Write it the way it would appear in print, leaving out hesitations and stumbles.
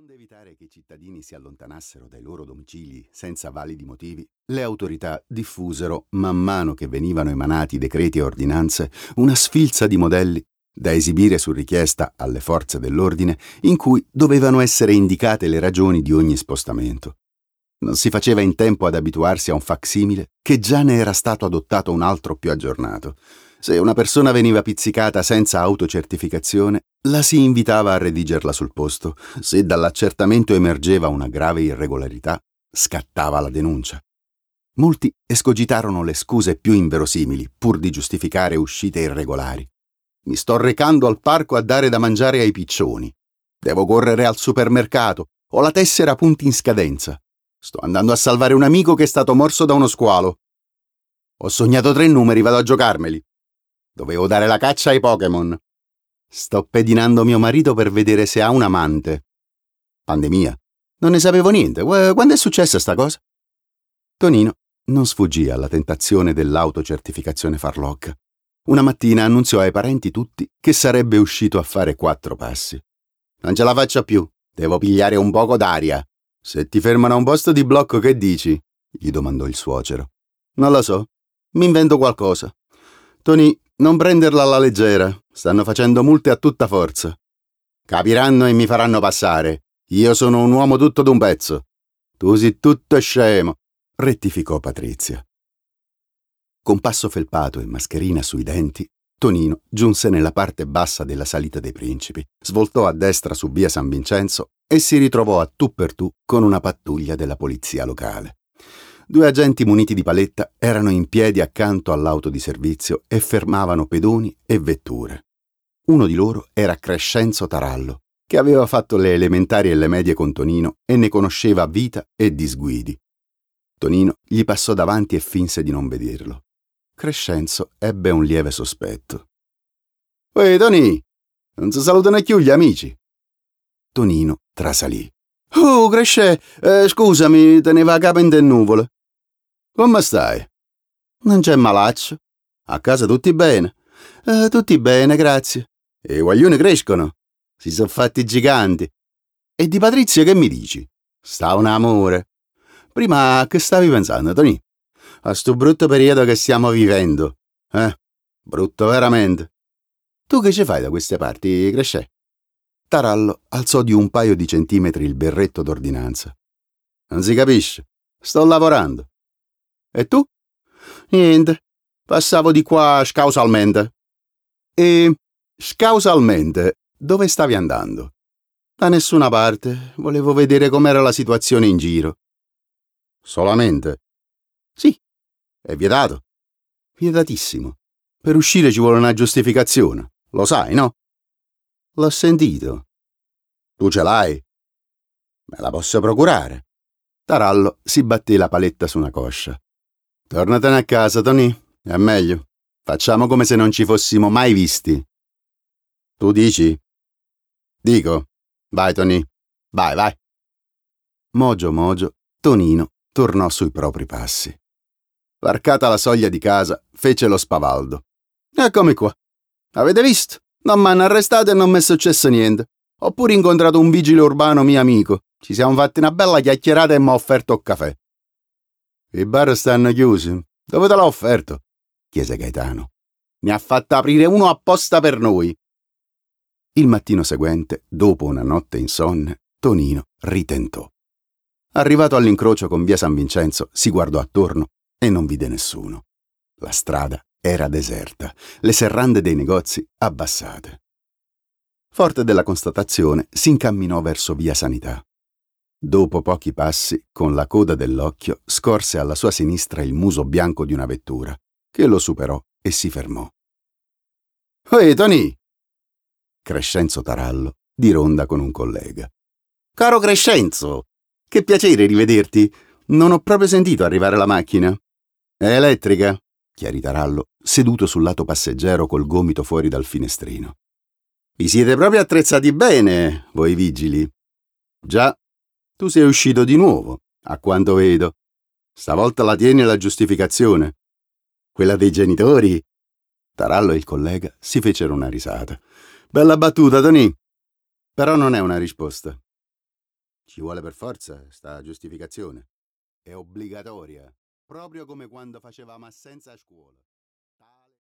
Onde evitare che i cittadini si allontanassero dai loro domicili senza validi motivi, le autorità diffusero, man mano che venivano emanati decreti e ordinanze, una sfilza di modelli da esibire su richiesta alle forze dell'ordine, in cui dovevano essere indicate le ragioni di ogni spostamento. Non si faceva in tempo ad abituarsi a un facsimile che già ne era stato adottato un altro più aggiornato. Se una persona veniva pizzicata senza autocertificazione, la si invitava a redigerla sul posto. Se dall'accertamento emergeva una grave irregolarità, scattava la denuncia. Molti escogitarono le scuse più inverosimili, pur di giustificare uscite irregolari. Mi sto recando al parco a dare da mangiare ai piccioni. Devo correre al supermercato. Ho la tessera a punti in scadenza. Sto andando a salvare un amico che è stato morso da uno squalo. Ho sognato 3 numeri, vado a giocarmeli. Dovevo dare la caccia ai Pokémon. Sto pedinando mio marito per vedere se ha un amante. Pandemia. Non ne sapevo niente. Quando è successa sta cosa? Tonino non sfuggì alla tentazione dell'autocertificazione farlocca. Una mattina annunziò ai parenti tutti che sarebbe uscito a fare 4 passi. Non ce la faccio più. Devo pigliare un poco d'aria. Se ti fermano a un posto di blocco, che dici? Gli domandò il suocero. Non lo so. Mi invento qualcosa. Tony, non prenderla alla leggera. Stanno facendo multe a tutta forza. Capiranno e mi faranno passare. Io sono un uomo tutto d'un pezzo. Tu sei tutto scemo, rettificò Patrizia. Con passo felpato e mascherina sui denti, Tonino giunse nella parte bassa della salita dei Principi, svoltò a destra su via San Vincenzo e si ritrovò a tu per tu con una pattuglia della polizia locale. 2 agenti muniti di paletta erano in piedi accanto all'auto di servizio e fermavano pedoni e vetture. Uno di loro era Crescenzo Tarallo, che aveva fatto le elementari e le medie con Tonino e ne conosceva vita e disguidi. Tonino gli passò davanti e finse di non vederlo. Crescenzo ebbe un lieve sospetto. «Ehi, Toni, non si salutano più gli amici?» Tonino trasalì. «Oh, Cresce, scusami, teneva a capo in te nuvole. Come stai?» «Non c'è malaccio. A casa tutti bene?» «Tutti bene, grazie.» «E i guaglioni crescono? Si sono fatti giganti. E di Patrizia che mi dici?» «Sta un amore.» «Prima che stavi pensando, Toni? A sto brutto periodo che stiamo vivendo. Brutto veramente. Tu che ci fai da queste parti, Cresce?» Tarallo alzò di un paio di centimetri il berretto d'ordinanza. «Non si capisce. Sto lavorando.» «E tu?» «Niente. Passavo di qua scausalmente.» «E scausalmente dove stavi andando?» «Da nessuna parte. Volevo vedere com'era la situazione in giro.» «Solamente?» «Sì.» «È vietato?» «Vietatissimo. Per uscire ci vuole una giustificazione. Lo sai, no?» «L'ho sentito.» «Tu ce l'hai?» «Me la posso procurare.» Tarallo si batté la paletta su una coscia. «Tornatene a casa, Tony. È meglio. Facciamo come se non ci fossimo mai visti.» «Tu dici?» «Dico. Vai, Tony. Vai, vai.» Mogio, Tonino tornò sui propri passi. Varcata la soglia di casa, fece lo spavaldo. «Eccomi qua. Avete visto? Non m'hanno arrestato e non mi è successo niente. Ho pure incontrato un vigile urbano mio amico. Ci siamo fatti una bella chiacchierata e mi ha offerto il caffè.» «I bar stanno chiusi. Dove te l'ha offerto?» chiese Gaetano. «Ne ha fatto aprire uno apposta per noi.» Il mattino seguente, dopo una notte insonne, Tonino ritentò. Arrivato all'incrocio con via San Vincenzo, si guardò attorno e non vide nessuno. La strada era deserta, le serrande dei negozi abbassate. Forte della constatazione, si incamminò verso via Sanità. Dopo pochi passi, con la coda dell'occhio, scorse alla sua sinistra il muso bianco di una vettura, che lo superò e si fermò. «Ehi, Tony!» Crescenzo Tarallo, di ronda con un collega. «Caro Crescenzo! Che piacere rivederti! Non ho proprio sentito arrivare la macchina.» «È elettrica?» chiarì Tarallo, seduto sul lato passeggero col gomito fuori dal finestrino. «Vi siete proprio attrezzati bene, voi vigili.» «Già, tu sei uscito di nuovo, a quanto vedo. Stavolta la tieni la giustificazione. Quella dei genitori?» Tarallo e il collega si fecero una risata. «Bella battuta, Tony. Però non è una risposta.» Ci vuole per forza sta giustificazione. È obbligatoria, proprio come quando facevamo assenza a scuola.